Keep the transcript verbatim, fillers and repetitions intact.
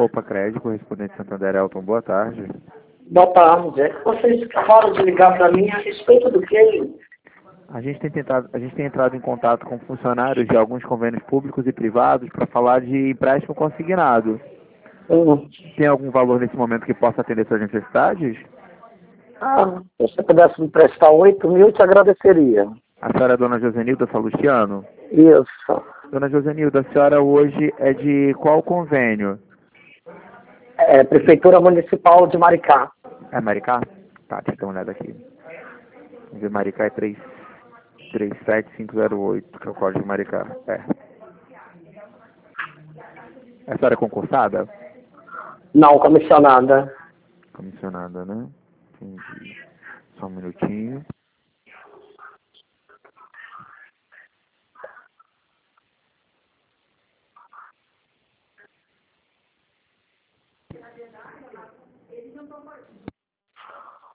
Opa, Crédito, correspondente Santander Elton, boa tarde. Boa tarde. Vocês acabaram de ligar para mim a respeito do quê? A gente, tem tentado, a gente tem entrado em contato com funcionários de alguns convênios públicos e privados para falar de empréstimo consignado. Hum. Tem algum valor nesse momento que possa atender suas necessidades? Ah, se você pudesse me prestar oito mil, eu te agradeceria. A senhora é dona Josenilda Salustiano? Isso. Dona Josenilda, a senhora hoje é de qual convênio? É, Prefeitura Municipal de Maricá. É Maricá? Tá, deixa eu dar uma olhada aqui. Vamos ver, Maricá é três três sete cinco zero oito, que é o código de Maricá. É. A senhora é concursada? Não, comissionada. Comissionada, né? Entendi. Só um minutinho.